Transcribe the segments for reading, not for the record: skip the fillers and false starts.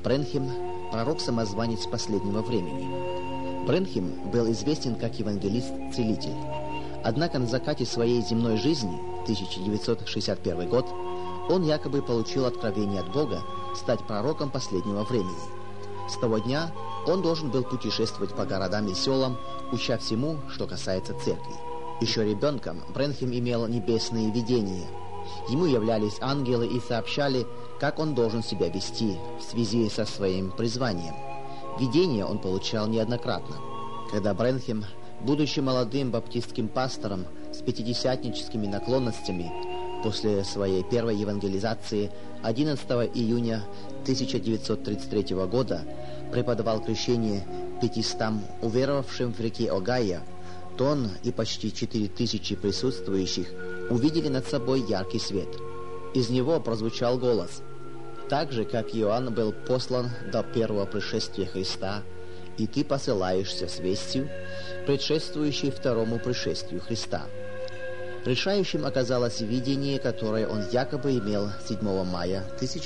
Брэнхем – пророк-самозванец последнего времени. Брэнхем был известен как евангелист-целитель. Однако на закате своей земной жизни, 1961 год, он якобы получил откровение от Бога стать пророком последнего времени. С того дня он должен был путешествовать по городам и селам, уча всему, что касается церкви. Еще ребенком Брэнхем имел небесные видения. Ему являлись ангелы и сообщали, как он должен себя вести в связи со своим призванием. Видения он получал неоднократно. Когда Брэнхем, будучи молодым баптистским пастором с пятидесятническими наклонностями, после своей первой евангелизации 11 июня 1933 года преподавал крещение 500 уверовавшим в реке Огайо, то он и почти 4000 присутствующих увидели над собой яркий свет. Из него прозвучал голос: «Так же, как Иоанн был послан до первого пришествия Христа, и ты посылаешься с вестью, предшествующей второму пришествию Христа». Решающим оказалось видение, которое он якобы имел 7 мая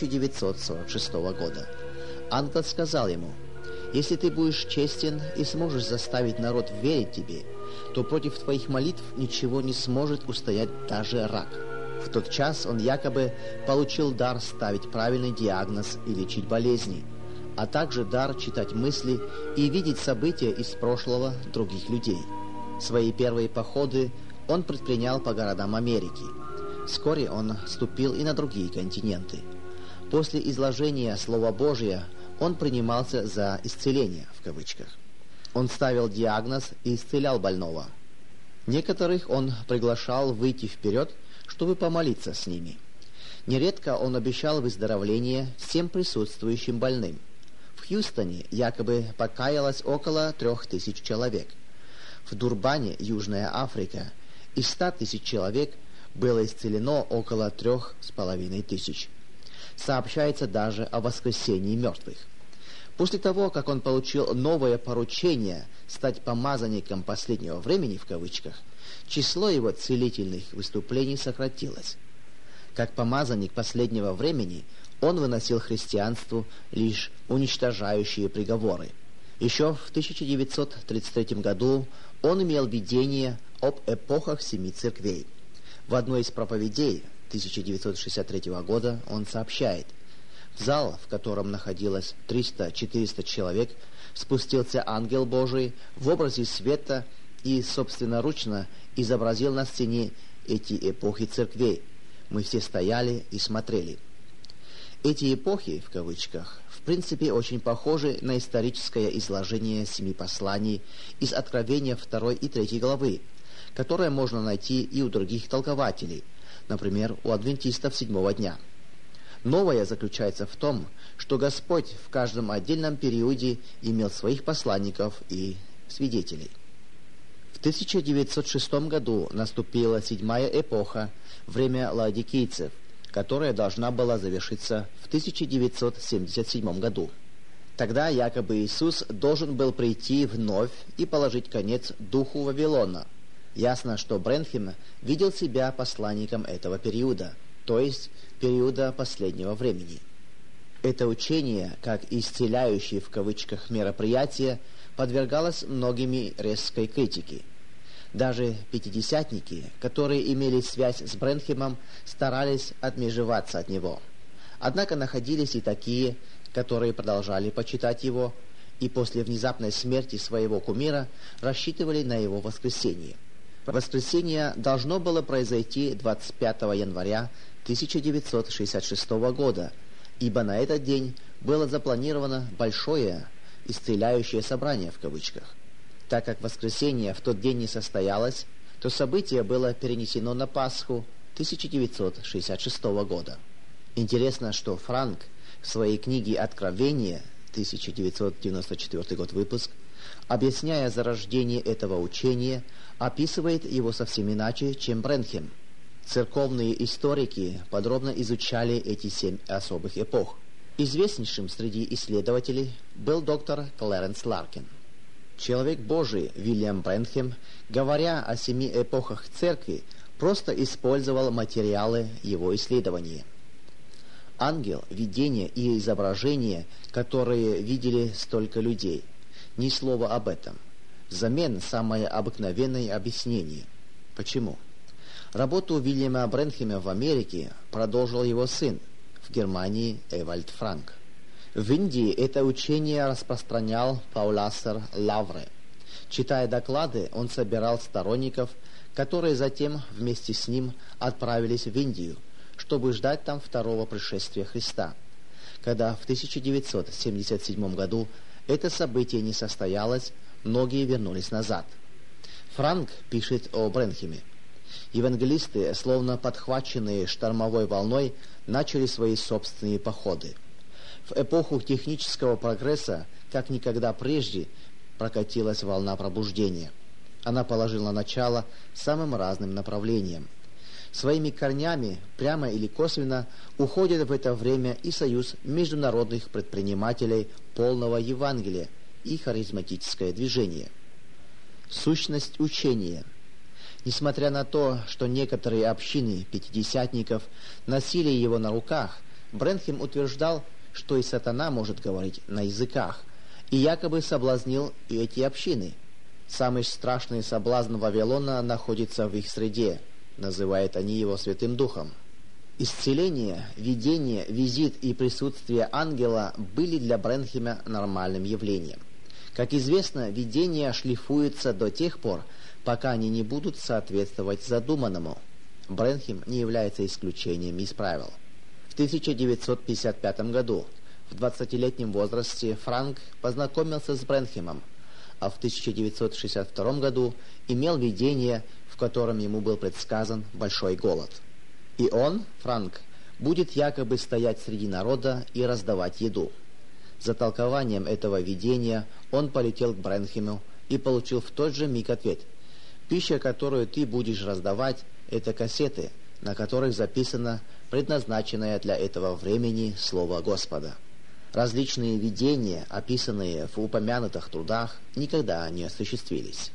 1946 года. Ангел сказал ему: «Если ты будешь честен и сможешь заставить народ верить тебе, то против твоих молитв ничего не сможет устоять даже рак». В тот час он якобы получил дар ставить правильный диагноз и лечить болезни, а также дар читать мысли и видеть события из прошлого других людей. Свои первые походы он предпринял по городам Америки. Вскоре он ступил и на другие континенты. После изложения Слова Божия он принимался за «исцеление» в кавычках. Он ставил диагноз и исцелял больного. Некоторых он приглашал выйти вперед, чтобы помолиться с ними. Нередко он обещал выздоровление всем присутствующим больным. В Хьюстоне якобы покаялось около 3000 человек. В Дурбане, Южная Африка, из 100 000 человек было исцелено около 3500. Сообщается даже о воскресении мертвых. После того, как он получил новое поручение стать помазанником последнего времени, в кавычках, число его целительных выступлений сократилось. Как помазанник последнего времени, он выносил христианству лишь уничтожающие приговоры. Еще в 1933 году он имел видение об эпохах 7 церквей. В одной из проповедей 1963 года он сообщает: «В зал, в котором находилось 300-400 человек, спустился ангел Божий в образе света и собственноручно изобразил на стене эти эпохи церквей. Мы все стояли и смотрели». Эти эпохи, в кавычках, в принципе очень похожи на историческое изложение 7 посланий из Откровения 2 и 3 главы, которое можно найти и у других толкователей, например, у адвентистов 7-го дня. Новое заключается в том, что Господь в каждом отдельном периоде имел своих посланников и свидетелей. В 1906 году наступила 7-я эпоха, время лаодикийцев, которая должна была завершиться в 1977 году. Тогда якобы Иисус должен был прийти вновь и положить конец духу Вавилона. Ясно, что Брэнхем видел себя посланником этого периода, то есть периода последнего времени. Это учение, как исцеляющее в кавычках мероприятие, подвергалось многими резкой критике. Даже пятидесятники, которые имели связь с Брэнхемом, старались отмежеваться от него. Однако находились и такие, которые продолжали почитать его, и после внезапной смерти своего кумира рассчитывали на его воскресение. Воскресение должно было произойти 25 января 1966 года, ибо на этот день было запланировано большое «исцеляющее собрание» в кавычках. Так как воскресение в тот день не состоялось, то событие было перенесено на Пасху 1966 года. Интересно, что Франк в своей книге «Откровение», 1994 год выпуск, объясняя зарождение этого учения, описывает его совсем иначе, чем Брэнхем. Церковные историки подробно изучали эти 7 особых эпох. Известнейшим среди исследователей был доктор Клэренс Ларкин. Человек Божий Вильям Брэнхем, говоря о 7 эпохах церкви, просто использовал материалы его исследования. Ангел, видение и изображение, которые видели столько людей. Ни слова об этом. Взамен самое обыкновенное объяснение. Почему? Работу Уильяма Брэнхема в Америке продолжил его сын, в Германии Эвальд Франк. В Индии это учение распространял Паулассер Лавре. Читая доклады, он собирал сторонников, которые затем вместе с ним отправились в Индию, чтобы ждать там второго пришествия Христа. Когда в 1977 году это событие не состоялось, многие вернулись назад. Франк пишет о Брэнхеме. Евангелисты, словно подхваченные штормовой волной, начали свои собственные походы. В эпоху технического прогресса, как никогда прежде, прокатилась волна пробуждения. Она положила начало самым разным направлениям. Своими корнями, прямо или косвенно, уходит в это время и союз международных предпринимателей полного Евангелия и харизматическое движение. Сущность учения. Несмотря на то, что некоторые общины пятидесятников носили его на руках, Брэнхем утверждал, что и сатана может говорить на языках, и якобы соблазнил и эти общины. Самый страшный соблазн Вавилона находится в их среде, называют они его Святым Духом. Исцеление, видение, визит и присутствие ангела были для Брэнхема нормальным явлением. Как известно, видения шлифуются до тех пор, пока они не будут соответствовать задуманному. Брэнхем не является исключением из правил. В 1955 году, в 20-летнем возрасте, Франк познакомился с Брэнхемом, а в 1962 году имел видение, в котором ему был предсказан большой голод. И он, Франк, будет якобы стоять среди народа и раздавать еду. За толкованием этого видения он полетел к Брэнхему и получил в тот же миг ответ: «Пища, которую ты будешь раздавать, это кассеты, на которых записано предназначенное для этого времени Слово Господа». Различные видения, описанные в упомянутых трудах, никогда не осуществились.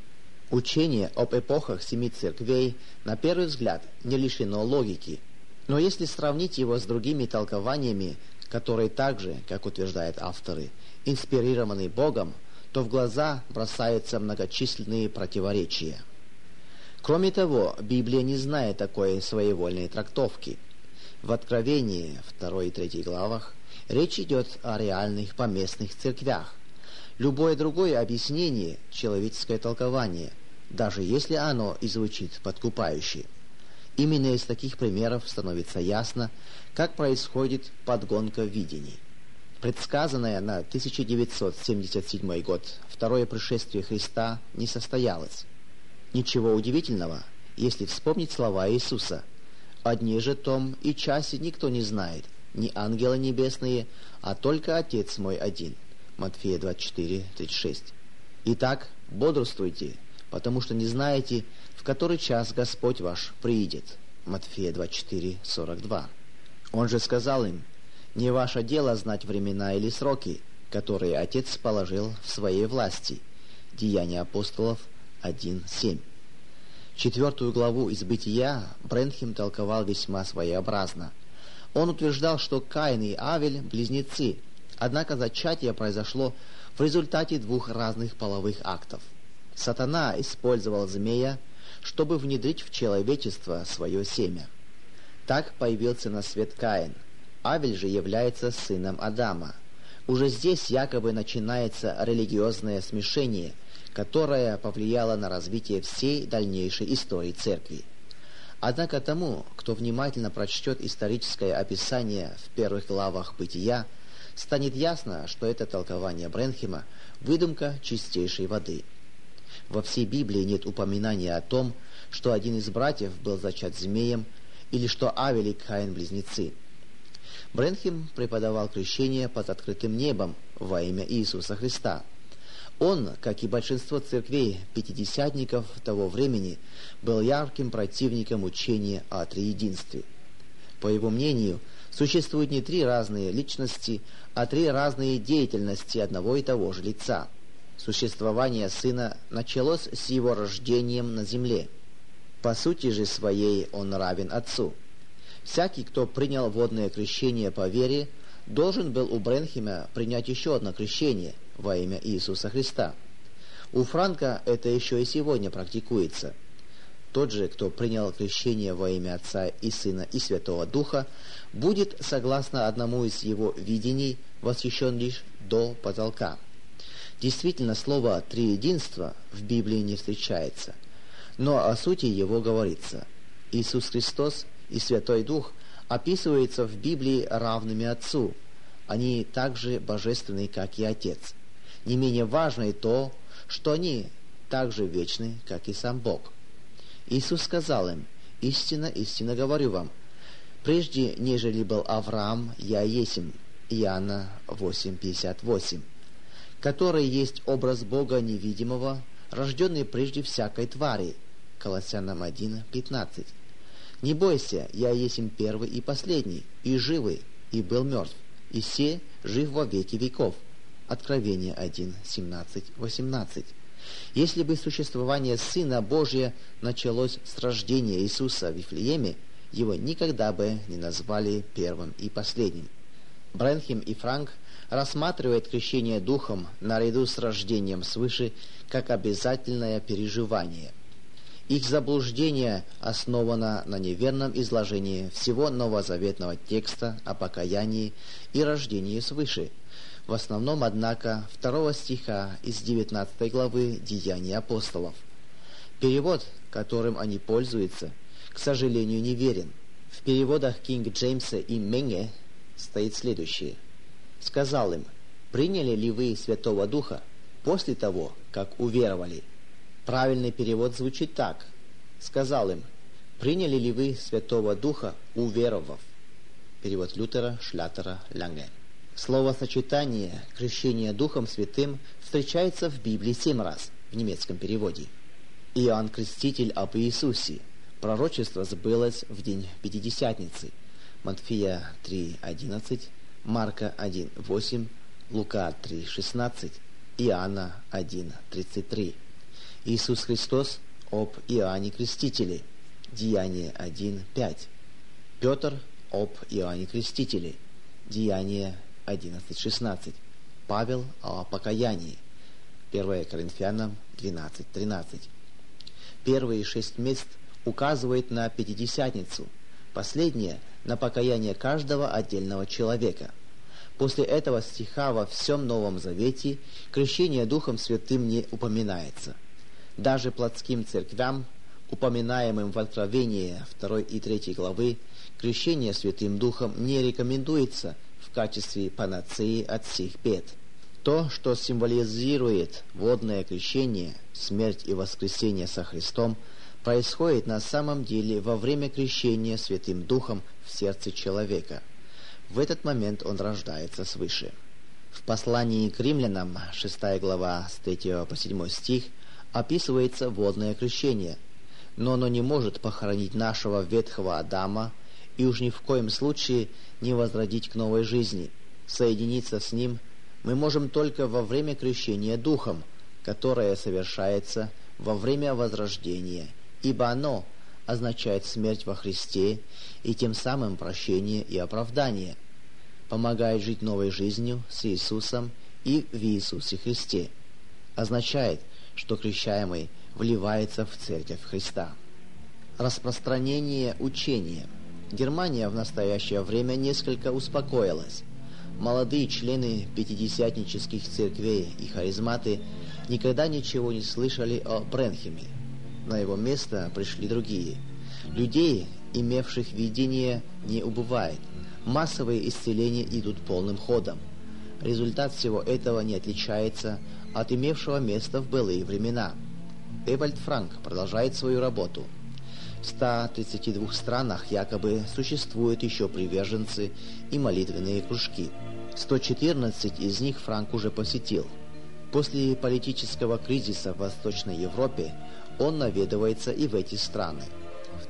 Учение об эпохах семи церквей, на первый взгляд, не лишено логики, но если сравнить его с другими толкованиями, которые также, как утверждают авторы, инспирированы Богом, то в глаза бросаются многочисленные противоречия. Кроме того, Библия не знает такой своевольной трактовки. В Откровении, 2 и 3 главах, речь идет о реальных поместных церквях. Любое другое объяснение – человеческое толкование, даже если оно и звучит подкупающе. Именно из таких примеров становится ясно, как происходит подгонка видений. Предсказанное на 1977 год второе пришествие Христа не состоялось. Ничего удивительного, если вспомнить слова Иисуса: «О дне же том и часе никто не знает, ни ангелы небесные, а только Отец мой один». Матфея 24:36. Итак, бодрствуйте, потому что не знаете, в который час Господь ваш приидет. Матфея 24:42. Он же сказал им: «Не ваше дело знать времена или сроки, которые Отец положил в своей власти». Деяния апостолов 1:7. 4 главу из Бытия Брэнхем толковал весьма своеобразно. Он утверждал, что Каин и Авель – близнецы, однако зачатие произошло в результате двух разных половых актов. Сатана использовал змея, чтобы внедрить в человечество свое семя. Так появился на свет Каин. Авель же является сыном Адама. Уже здесь якобы начинается религиозное смешение, которое повлияло на развитие всей дальнейшей истории церкви. Однако тому, кто внимательно прочтет историческое описание в первых главах Бытия, станет ясно, что это толкование Брэнхема – выдумка чистейшей воды. Во всей Библии нет упоминания о том, что один из братьев был зачат змеем, или что Авель и Каин – близнецы. Брэнхем преподавал крещение под открытым небом во имя Иисуса Христа. Он, как и большинство церквей пятидесятников того времени, был ярким противником учения о триединстве. По его мнению, существует не три разные личности, а три разные деятельности одного и того же лица. Существование Сына началось с Его рождением на земле. По сути же своей Он равен Отцу. Всякий, кто принял водное крещение по вере, должен был у Бренхема принять еще одно крещение во имя Иисуса Христа. У Франка это еще и сегодня практикуется. Тот же, кто принял крещение во имя Отца и Сына и Святого Духа, будет, согласно одному из его видений, восхищен лишь до потолка. Действительно, слово «триединство» в Библии не встречается, но о сути его говорится. Иисус Христос и Святой Дух описываются в Библии равными Отцу. Они так же божественны, как и Отец. Не менее важно и то, что они так же вечны, как и сам Бог. Иисус сказал им: «Истинно, истинно говорю вам, прежде нежели был Авраам, я есмь». Иоанна 8:58. Который есть образ Бога невидимого, рожденный прежде всякой твари. Колоссянам 1:15. «Не бойся, я есмь первый и последний, и живый, и был мертв, и се жив во веки веков». Откровение 1:17-18. Если бы существование Сына Божия началось с рождения Иисуса в Вифлееме, его никогда бы не назвали первым и последним. Бренхем и Франк рассматривают крещение Духом наряду с рождением свыше как обязательное переживание. Их заблуждение основано на неверном изложении всего новозаветного текста о покаянии и рождении свыше, в основном, однако, 2 стиха из 19 главы Деяний апостолов. Перевод, которым они пользуются, к сожалению, неверен. В переводах Кинг Джеймса и Менге стоит следующее: «Сказал им: приняли ли вы Святого Духа после того, как уверовали?» Правильный перевод звучит так: «Сказал им: приняли ли вы Святого Духа, уверовав?» Перевод Лютера, Шлятера, Ланге. Словосочетание «крещение Духом Святым» встречается в Библии 7 раз в немецком переводе. Иоанн Креститель об Иисусе. Пророчество сбылось в день Пятидесятницы. Матфея 3:11, Марка 1:8, Лука 3:16, Иоанна 1:33. Иисус Христос об Иоанне Крестителе. Деяние 1:5. Петр об Иоанне Крестителе. Деяние 11:16. Павел о покаянии. 1 Коринфянам 12:13. Первые 6 мест указывают на Пятидесятницу, последнее — на покаяние каждого отдельного человека. После этого стиха во всем Новом Завете крещение Духом Святым не упоминается. Даже плотским церквям, упоминаемым в Откровении 2 и 3 главы, крещение Святым Духом не рекомендуется в качестве панацеи от всех бед. То, что символизирует водное крещение, смерть и воскресение со Христом, происходит на самом деле во время крещения Святым Духом в сердце человека. В этот момент он рождается свыше. В послании к римлянам, 6 глава, с 3 по 7 стих, описывается водное крещение, но оно не может похоронить нашего ветхого Адама и уж ни в коем случае не возродить к новой жизни. Соединиться с ним мы можем только во время крещения Духом, которое совершается во время возрождения, ибо оно означает смерть во Христе и тем самым прощение и оправдание, помогает жить новой жизнью с Иисусом и в Иисусе Христе, означает, что крещаемый вливается в Церковь Христа. Распространение учения. Германия в настоящее время несколько успокоилась. Молодые члены пятидесятнических церквей и харизматы никогда ничего не слышали о Бренхеме. На его место пришли другие. Людей, имевших видение, не убывает. Массовые исцеления идут полным ходом. Результат всего этого не отличается от имевшего место в былые времена. Эвальд Франк продолжает свою работу. В 132 странах якобы существуют еще приверженцы и молитвенные кружки. 114 из них Франк уже посетил. После политического кризиса в Восточной Европе он наведывается и в эти страны. В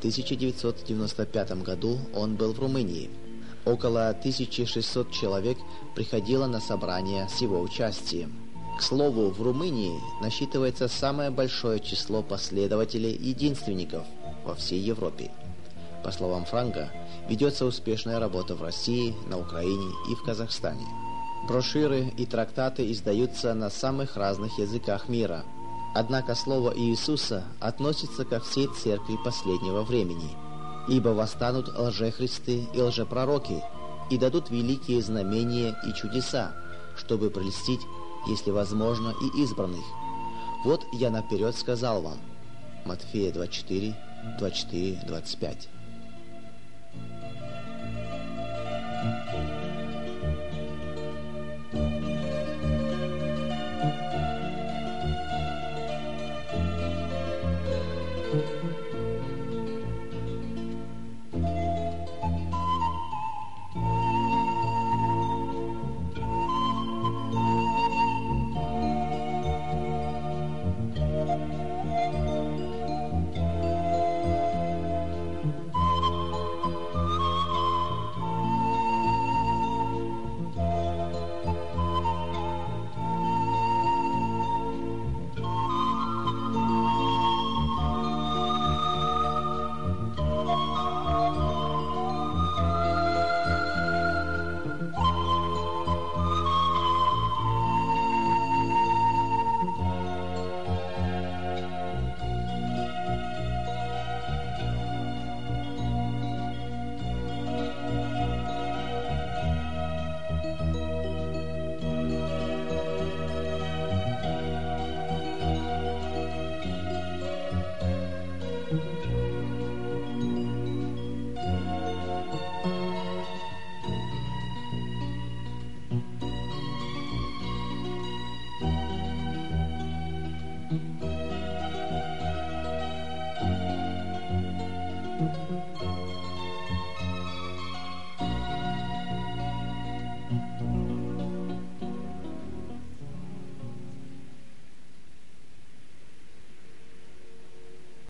1995 году он был в Румынии. Около 1600 человек приходило на собрания с его участием. К слову, в Румынии насчитывается самое большое число последователей единственников во всей Европе. По словам Франка, ведется успешная работа в России, на Украине и в Казахстане. Брошюры и трактаты издаются на самых разных языках мира. Однако слово Иисуса относится ко всей церкви последнего времени, ибо восстанут лжехристы и лжепророки и дадут великие знамения и чудеса, чтобы прельстить, если возможно, и избранных. Вот я наперед сказал вам. Матфея 24, 24, 25.